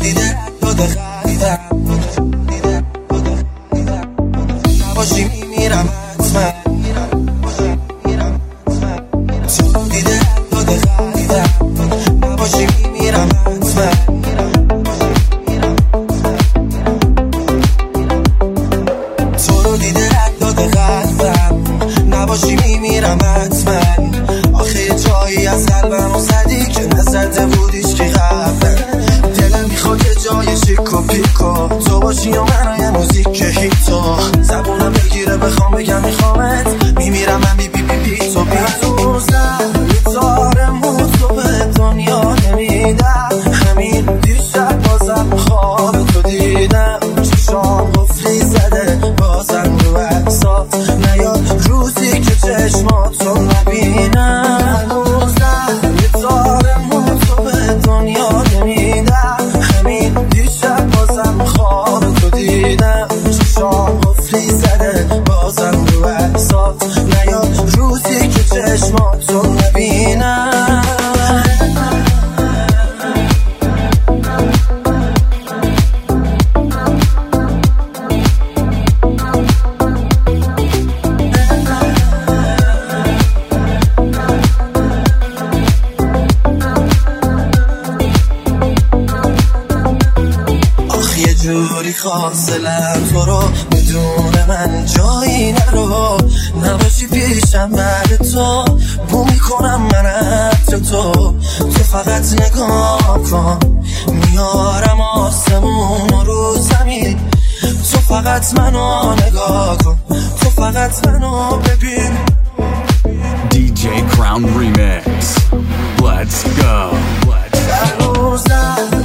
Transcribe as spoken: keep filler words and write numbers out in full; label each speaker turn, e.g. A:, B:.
A: دیده داده خریدم نباشی میمیرم حتما تو دیده داده خریدم نباشی میمیرم حتما تو رو دیده داده خریدم نباشی میمیرم حتما آخه یه جایی از قلبم و زدی که نزده بودیش که قبلا دلم میخواد یه جای شیک و پیکو تو باشی و من یه موزیک که هیتو زبونم بگیره بخوام بگم میخوامت میمیرم من بی بی بی بی تو بی تو زن تارمون تو به دنیا نمیدم همین دیشب بازم خواب تو دیدم چشام قفلی زده بازم رو احساس نیاد روزی که چشماتو نبینم هنوزم یه تارمون تو به دنیا نمیدم همین دیشب بازم خواب تو دیدم چشام قفلی زده بازم رو احساس نیاد روزی که چشماتو نبینم جوری خواستلم تو رو بدون من جایی نرو نباشی پیشم بعد تو بو میکنم من عطر تو تو فقط نگاه کن میارم آسمون رو زمین تو فقط منو نگاه کن تو فقط منو ببین
B: دی جی Crown Remix. Let's go. Let's go.